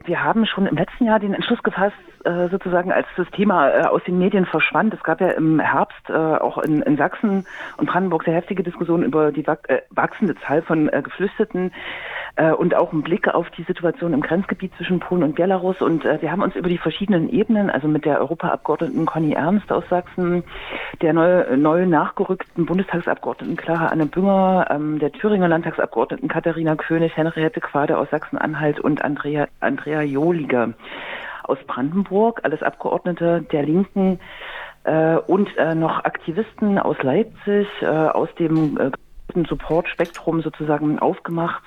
wir haben schon im letzten Jahr den Entschluss gefasst, sozusagen als das Thema aus den Medien verschwand. Es gab ja im Herbst auch in Sachsen und Brandenburg sehr heftige Diskussionen über die wachsende Zahl von Geflüchteten und auch einen Blick auf die Situation im Grenzgebiet zwischen Polen und Belarus. Und wir haben uns über die verschiedenen Ebenen, also mit der Europaabgeordneten Conny Ernst aus Sachsen, der neu nachgerückten Bundestagsabgeordneten Clara Anne Bünger, der Thüringer Landtagsabgeordneten Katharina König, Henriette Quade aus Sachsen-Anhalt und Andrea Johlige aus Brandenburg, alles Abgeordnete der Linken und noch Aktivisten aus Leipzig, aus dem Support-Spektrum sozusagen aufgemacht,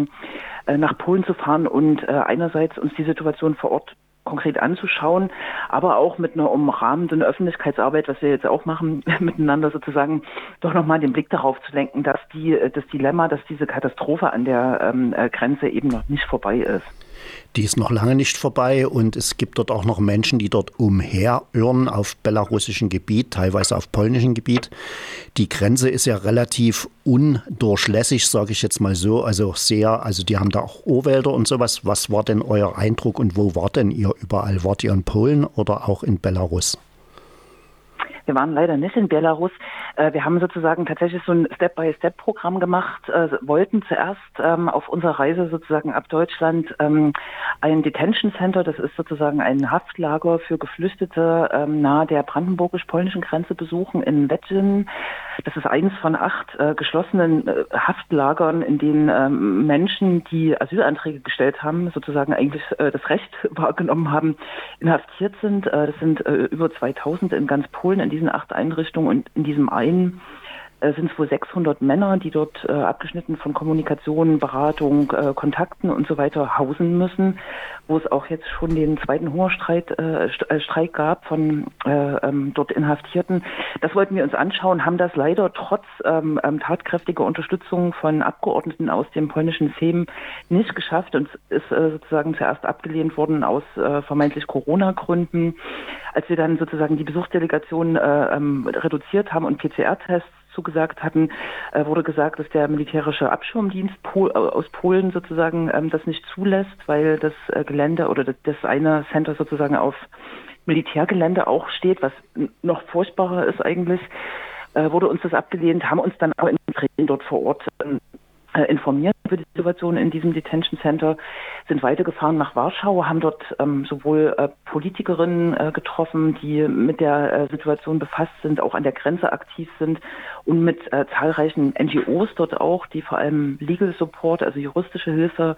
nach Polen zu fahren und einerseits uns die Situation vor Ort konkret anzuschauen, aber auch mit einer umrahmenden Öffentlichkeitsarbeit, was wir jetzt auch machen, miteinander sozusagen doch nochmal den Blick darauf zu lenken, dass das Dilemma, dass diese Katastrophe an der Grenze eben noch nicht vorbei ist. Die ist noch lange nicht vorbei und es gibt dort auch noch Menschen, die dort umherirren auf belarussischem Gebiet, teilweise auf polnischem Gebiet. Die Grenze ist ja relativ undurchlässig, sage ich jetzt mal so, also die haben da auch Urwälder und sowas. Was war denn euer Eindruck und wo wart denn ihr überall? Wart ihr in Polen oder auch in Belarus? Wir waren leider nicht in Belarus. Wir haben sozusagen tatsächlich so ein Step-by-Step-Programm gemacht, wollten zuerst auf unserer Reise sozusagen ab Deutschland ein Detention Center, das ist sozusagen ein Haftlager für Geflüchtete nahe der brandenburgisch-polnischen Grenze besuchen in Wettin. Das ist eins von 8 geschlossenen Haftlagern, in denen Menschen, die Asylanträge gestellt haben, sozusagen eigentlich das Recht wahrgenommen haben, inhaftiert sind. Das sind über 2000 in ganz Polen in diesen 8 Einrichtungen und in diesem einen sind es wohl 600 Männer, die dort abgeschnitten von Kommunikation, Beratung, Kontakten und so weiter hausen müssen, wo es auch jetzt schon den zweiten Hungerstreik gab von dort Inhaftierten. Das wollten wir uns anschauen, haben das leider trotz tatkräftiger Unterstützung von Abgeordneten aus dem polnischen Sejm nicht geschafft und ist sozusagen zuerst abgelehnt worden aus vermeintlich Corona-Gründen. Als wir dann sozusagen die Besuchsdelegation reduziert haben und PCR-Tests zugesagt hatten, wurde gesagt, dass der militärische Abschirmdienst aus Polen sozusagen das nicht zulässt, weil das Gelände oder das eine Center sozusagen auf Militärgelände auch steht, was noch furchtbarer ist eigentlich, wurde uns das abgelehnt, haben uns dann auch in Tränen dort vor Ort informiert über die Situation in diesem Detention Center, sind weitergefahren nach Warschau, haben dort sowohl Politikerinnen getroffen, die mit der Situation befasst sind, auch an der Grenze aktiv sind und mit zahlreichen NGOs dort auch, die vor allem Legal Support, also juristische Hilfe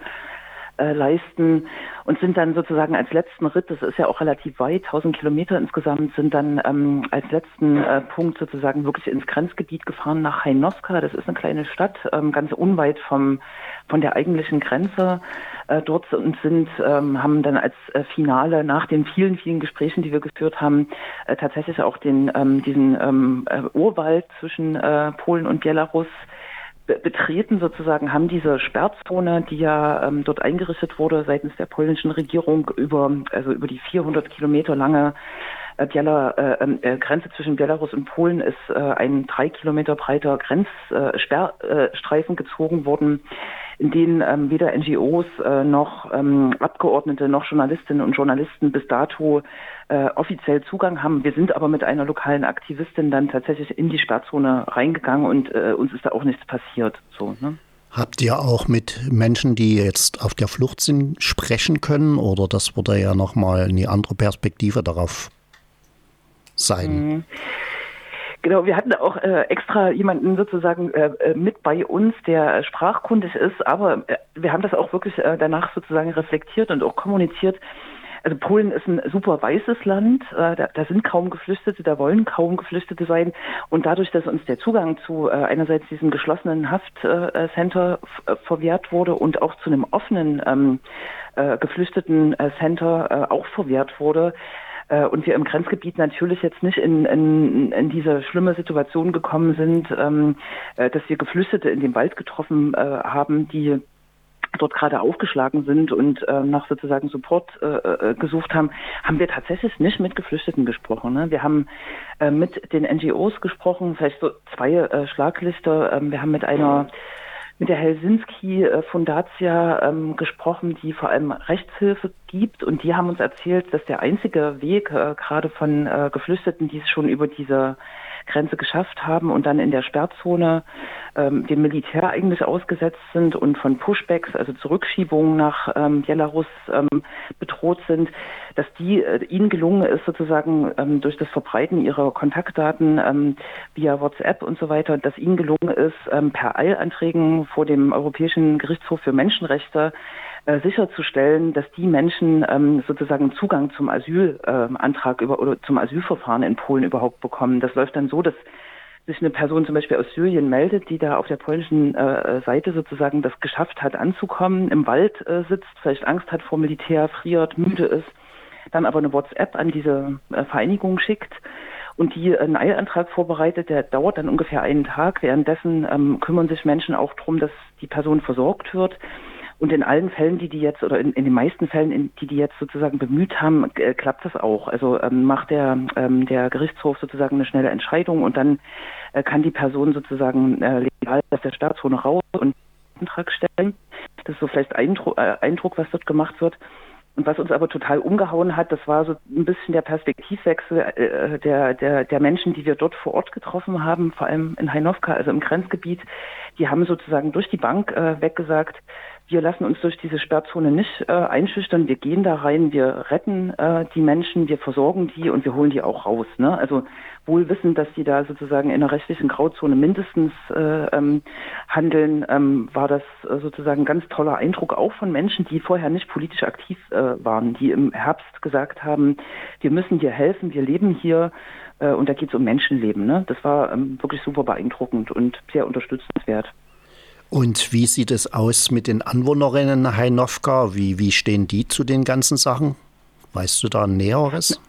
leisten und sind dann sozusagen als letzten Ritt, das ist ja auch relativ weit, 1000 Kilometer insgesamt, sind dann als letzten Punkt sozusagen wirklich ins Grenzgebiet gefahren nach Hainowska. Das ist eine kleine Stadt, ganz unweit von der eigentlichen Grenze dort und haben dann als Finale nach den vielen, vielen Gesprächen, die wir geführt haben, tatsächlich auch diesen Urwald zwischen Polen und Belarus betreten sozusagen, haben diese Sperrzone, die ja dort eingerichtet wurde seitens der polnischen Regierung über die 400 Kilometer lange Grenze zwischen Belarus und Polen ist ein 3 Kilometer breiter Grenzsperrstreifen gezogen worden, in denen weder NGOs noch Abgeordnete noch Journalistinnen und Journalisten bis dato offiziell Zugang haben. Wir sind aber mit einer lokalen Aktivistin dann tatsächlich in die Sperrzone reingegangen und uns ist da auch nichts passiert. So, ne? Habt ihr auch mit Menschen, die jetzt auf der Flucht sind, sprechen können? Oder das würde ja nochmal eine andere Perspektive darauf sein? Genau, wir hatten auch extra jemanden sozusagen mit bei uns, der sprachkundig ist, aber wir haben das auch wirklich danach sozusagen reflektiert und auch kommuniziert. Also Polen ist ein super weißes Land, da sind kaum Geflüchtete, da wollen kaum Geflüchtete sein und dadurch, dass uns der Zugang zu einerseits diesem geschlossenen Haftcenter verwehrt wurde und auch zu einem offenen geflüchteten Center auch verwehrt wurde, und wir im Grenzgebiet natürlich jetzt nicht in diese schlimme Situation gekommen sind, dass wir Geflüchtete in dem Wald getroffen haben, die dort gerade aufgeschlagen sind und nach sozusagen Support gesucht haben, haben wir tatsächlich nicht mit Geflüchteten gesprochen. Ne? Wir haben mit den NGOs gesprochen, vielleicht so 2 Schlaglichter. Wir haben mit einer mit der Helsinki-Fundatia gesprochen, die vor allem Rechtshilfe gibt. Und die haben uns erzählt, dass der einzige Weg, gerade von Geflüchteten, die es schon über diese Grenze geschafft haben und dann in der Sperrzone dem Militär eigentlich ausgesetzt sind und von Pushbacks, also Zurückschiebungen nach Belarus bedroht sind, dass ihnen gelungen ist, sozusagen durch das Verbreiten ihrer Kontaktdaten via WhatsApp und so weiter, dass ihnen gelungen ist, per Eilanträgen vor dem Europäischen Gerichtshof für Menschenrechte sicherzustellen, dass die Menschen sozusagen Zugang zum Asylantrag oder zum Asylverfahren in Polen überhaupt bekommen. Das läuft dann so, dass sich eine Person zum Beispiel aus Syrien meldet, die da auf der polnischen Seite sozusagen das geschafft hat, anzukommen, im Wald sitzt, vielleicht Angst hat vor Militär, friert, müde ist, dann aber eine WhatsApp an diese Vereinigung schickt und die einen Eilantrag vorbereitet, der dauert dann ungefähr einen Tag. Währenddessen kümmern sich Menschen auch darum, dass die Person versorgt wird. Und in allen Fällen, die jetzt, oder in den meisten Fällen, die jetzt sozusagen bemüht haben, klappt das auch. Also macht der Gerichtshof sozusagen eine schnelle Entscheidung und dann kann die Person sozusagen legal aus der Sperrzone raus und einen Antrag stellen. Das ist so vielleicht Eindruck, was dort gemacht wird. Und was uns aber total umgehauen hat, das war so ein bisschen der Perspektivwechsel der Menschen, die wir dort vor Ort getroffen haben, vor allem in Hajnówka, also im Grenzgebiet. Die haben sozusagen durch die Bank weggesagt, wir lassen uns durch diese Sperrzone nicht einschüchtern, wir gehen da rein, wir retten die Menschen, wir versorgen die und wir holen die auch raus. Ne? Also wohl wissend, dass die da sozusagen in einer rechtlichen Grauzone mindestens handeln, war das sozusagen ein ganz toller Eindruck auch von Menschen, die vorher nicht politisch aktiv waren, die im Herbst gesagt haben, wir müssen hier helfen, wir leben hier und da geht es um Menschenleben. Ne? Das war wirklich super beeindruckend und sehr unterstützenswert. Und wie sieht es aus mit den Anwohnerinnen Hajnówka? Wie stehen die zu den ganzen Sachen? Weißt du da Näheres?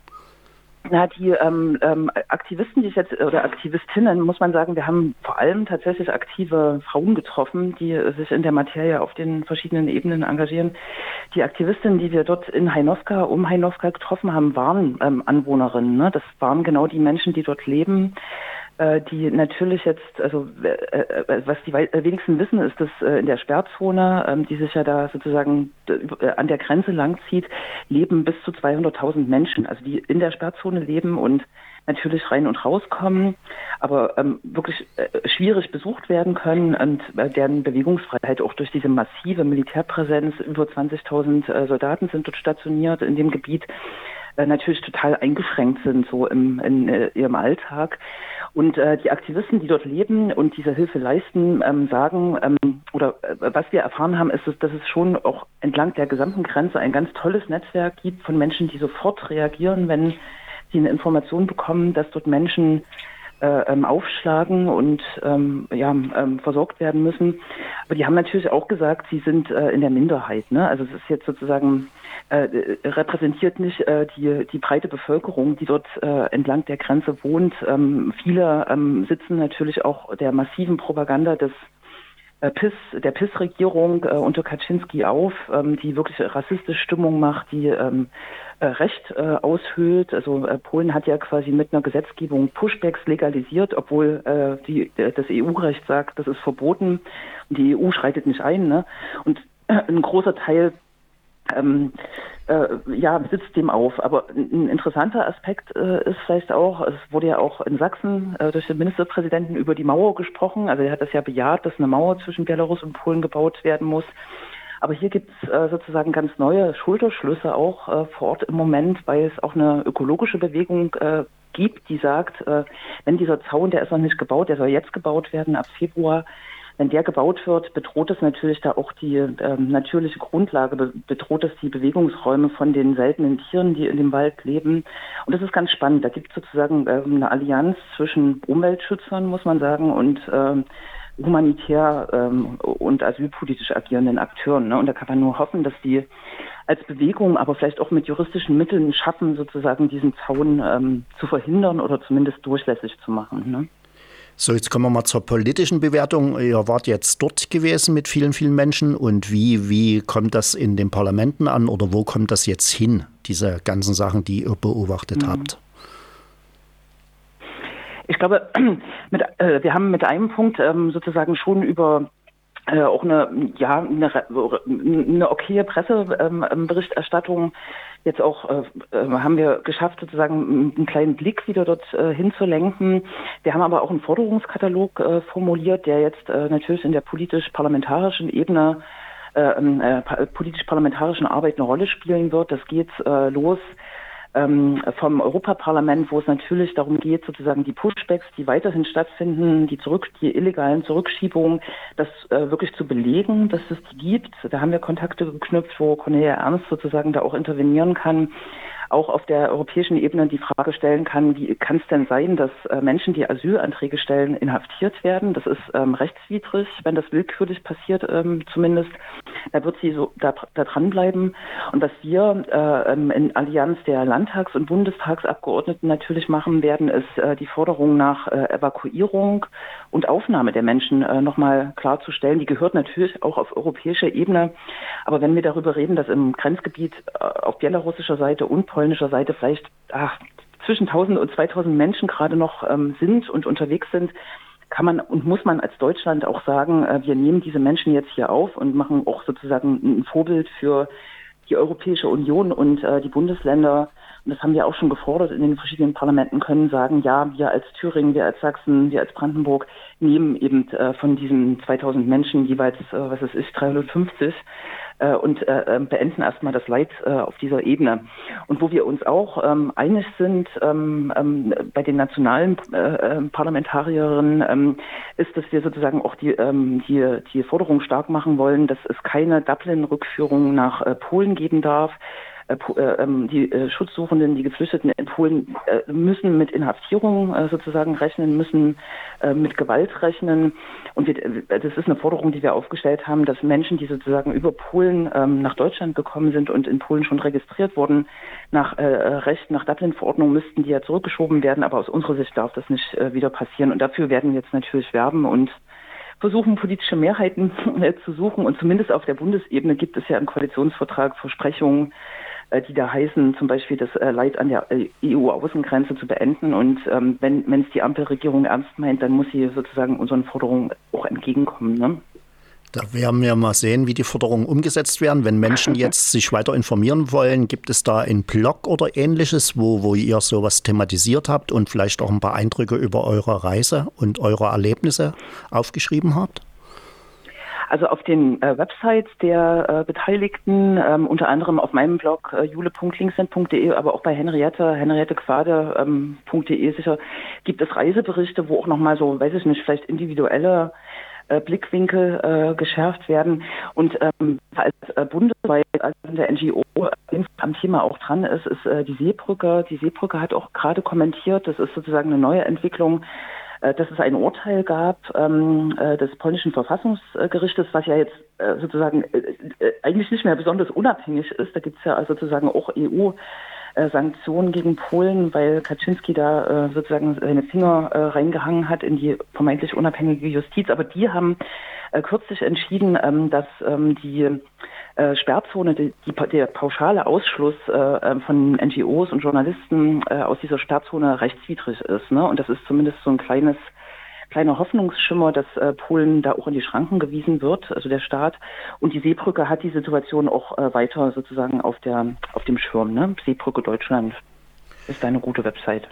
Na, die Aktivisten, die ich jetzt, oder Aktivistinnen, muss man sagen, wir haben vor allem tatsächlich aktive Frauen getroffen, die sich in der Materie auf den verschiedenen Ebenen engagieren. Die Aktivistinnen, die wir dort in Hajnówka, um Hajnówka getroffen haben, waren Anwohnerinnen. Ne? Das waren genau die Menschen, die dort leben. Die natürlich jetzt, also was die wenigsten wissen, ist, dass in der Sperrzone, die sich ja da sozusagen an der Grenze langzieht, leben bis zu 200.000 Menschen, also die in der Sperrzone leben und natürlich rein und rauskommen, aber wirklich schwierig besucht werden können und deren Bewegungsfreiheit auch durch diese massive Militärpräsenz, über 20.000 Soldaten sind dort stationiert in dem Gebiet, natürlich total eingeschränkt sind so in ihrem Alltag. Und die Aktivisten, die dort leben und diese Hilfe leisten, sagen, oder was wir erfahren haben, ist, dass es schon auch entlang der gesamten Grenze ein ganz tolles Netzwerk gibt von Menschen, die sofort reagieren, wenn sie eine Information bekommen, dass dort Menschen aufschlagen und versorgt werden müssen. Aber die haben natürlich auch gesagt, sie sind in der Minderheit. Ne? Also es ist jetzt sozusagen repräsentiert nicht die breite Bevölkerung, die dort entlang der Grenze wohnt. Viele sitzen natürlich auch der massiven Propaganda der PiS-Regierung unter Kaczynski auf, die wirklich rassistische Stimmung macht, die Recht aushöhlt. Also Polen hat ja quasi mit einer Gesetzgebung Pushbacks legalisiert, obwohl das EU-Recht sagt, das ist verboten. Und die EU schreitet nicht ein. Ne? Und ein großer Teil sitzt dem auf. Aber ein interessanter Aspekt ist vielleicht auch, es wurde ja auch in Sachsen durch den Ministerpräsidenten über die Mauer gesprochen. Also er hat das ja bejaht, dass eine Mauer zwischen Belarus und Polen gebaut werden muss. Aber hier gibt es sozusagen ganz neue Schulterschlüsse auch vor Ort im Moment, weil es auch eine ökologische Bewegung gibt, die sagt, wenn dieser Zaun, der ist noch nicht gebaut, der soll jetzt gebaut werden ab Februar, wenn der gebaut wird, bedroht es natürlich da auch die natürliche Grundlage, bedroht es die Bewegungsräume von den seltenen Tieren, die in dem Wald leben. Und das ist ganz spannend. Da gibt es sozusagen eine Allianz zwischen Umweltschützern, muss man sagen, und humanitär und asylpolitisch agierenden Akteuren. Ne? Und da kann man nur hoffen, dass die als Bewegung, aber vielleicht auch mit juristischen Mitteln schaffen, sozusagen diesen Zaun zu verhindern oder zumindest durchlässig zu machen. Ne? So, jetzt kommen wir mal zur politischen Bewertung. Ihr wart jetzt dort gewesen mit vielen, vielen Menschen. Und wie kommt das in den Parlamenten an oder wo kommt das jetzt hin, diese ganzen Sachen, die ihr beobachtet habt? Ich glaube, wir haben mit einem Punkt sozusagen schon über auch eine okaye Presseberichterstattung. Jetzt auch haben wir geschafft, sozusagen einen kleinen Blick wieder dort hinzulenken. Wir haben aber auch einen Forderungskatalog formuliert, der jetzt natürlich in der politisch-parlamentarischen Ebene, politisch-parlamentarischen Arbeit eine Rolle spielen wird. Das geht los vom Europaparlament, wo es natürlich darum geht, sozusagen die Pushbacks, die weiterhin stattfinden, die illegalen Zurückschiebungen, das wirklich zu belegen, dass es die gibt. Da haben wir Kontakte geknüpft, wo Cornelia Ernst sozusagen da auch intervenieren kann, auch auf der europäischen Ebene die Frage stellen kann, wie kann es denn sein, dass Menschen, die Asylanträge stellen, inhaftiert werden? Das ist rechtswidrig, wenn das willkürlich passiert zumindest. Da wird sie so da dranbleiben. Und was wir in Allianz der Landtags- und Bundestagsabgeordneten natürlich machen werden, ist die Forderung nach Evakuierung und Aufnahme der Menschen nochmal klarzustellen. Die gehört natürlich auch auf europäischer Ebene. Aber wenn wir darüber reden, dass im Grenzgebiet auf belarussischer Seite und polnischer Seite vielleicht zwischen 1000 und 2000 Menschen gerade noch sind und unterwegs sind, kann man und muss man als Deutschland auch sagen, wir nehmen diese Menschen jetzt hier auf und machen auch sozusagen ein Vorbild für die Europäische Union und die Bundesländer. Und das haben wir auch schon gefordert in den verschiedenen Parlamenten, können sagen, ja, wir als Thüringen, wir als Sachsen, wir als Brandenburg nehmen eben von diesen 2000 Menschen jeweils, 350 und beenden erstmal das Leid auf dieser Ebene. Und wo wir uns auch einig sind bei den nationalen Parlamentarierinnen, ist, dass wir sozusagen auch die Forderung stark machen wollen, dass es keine Dublin-Rückführung nach Polen geben darf. Die Schutzsuchenden, die Geflüchteten in Polen müssen mit Inhaftierung sozusagen rechnen, müssen mit Gewalt rechnen. Und das ist eine Forderung, die wir aufgestellt haben, dass Menschen, die sozusagen über Polen nach Deutschland gekommen sind und in Polen schon registriert wurden, nach Dublin-Verordnung müssten die ja zurückgeschoben werden. Aber aus unserer Sicht darf das nicht wieder passieren. Und dafür werden wir jetzt natürlich werben und versuchen, politische Mehrheiten zu suchen. Und zumindest auf der Bundesebene gibt es ja im Koalitionsvertrag Versprechungen, die da heißen, zum Beispiel das Leid an der EU-Außengrenze zu beenden. Und wenn es die Ampelregierung ernst meint, dann muss sie sozusagen unseren Forderungen auch entgegenkommen. Ne? Da werden wir mal sehen, wie die Forderungen umgesetzt werden. Wenn Menschen jetzt sich weiter informieren wollen, gibt es da einen Blog oder Ähnliches, wo ihr sowas thematisiert habt und vielleicht auch ein paar Eindrücke über eure Reise und eure Erlebnisse aufgeschrieben habt? Also auf den Websites der Beteiligten, unter anderem auf meinem Blog jule.linksend.de, aber auch bei henriettequade.de sicher, gibt es Reiseberichte, wo auch nochmal so, weiß ich nicht, vielleicht individuelle Blickwinkel geschärft werden. Und als bundesweit, als der NGO am Thema auch dran ist die Seebrücke. Die Seebrücke hat auch gerade kommentiert, das ist sozusagen eine neue Entwicklung, dass es ein Urteil gab des polnischen Verfassungsgerichtes, was ja jetzt sozusagen eigentlich nicht mehr besonders unabhängig ist. Da gibt es ja sozusagen auch EU-Sanktionen gegen Polen, weil Kaczynski da sozusagen seine Finger reingehangen hat in die vermeintlich unabhängige Justiz. Aber die haben kürzlich entschieden, dass die Sperrzone, der pauschale Ausschluss von NGOs und Journalisten aus dieser Sperrzone rechtswidrig ist. Ne? Und das ist zumindest so ein kleiner Hoffnungsschimmer, dass Polen da auch in die Schranken gewiesen wird, also der Staat. Und die Seebrücke hat die Situation auch weiter sozusagen auf dem Schirm. Ne? Seebrücke Deutschland ist eine gute Website.